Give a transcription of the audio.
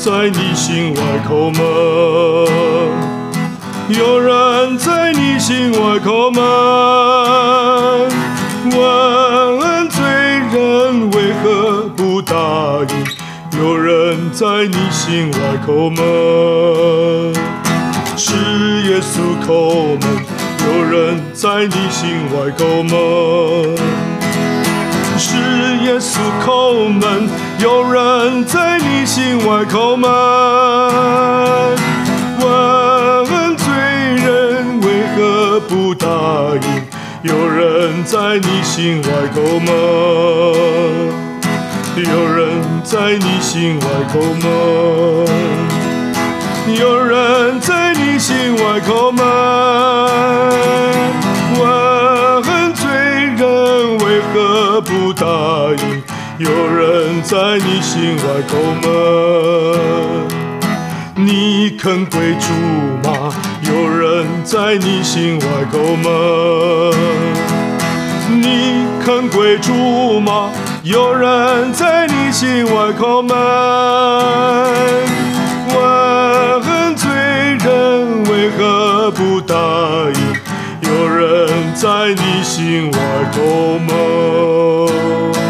在你心外叩门，有人在你心外叩门，问罪人为何不答应？有人在你心外叩门，是耶稣叩门，有人在你心外叩门，是耶稣叩门，有人在你心外叩门，问罪人为何不答应？有人在你心外叩门，有人在你心外叩门，有人在你心外叩门，问罪人为何不答应？有人在你心外叩门，你肯归主吗？有人在你心外叩门，你肯归主吗？有人在你心外叩门，问罪人为何不答应？有人在你心外叩门。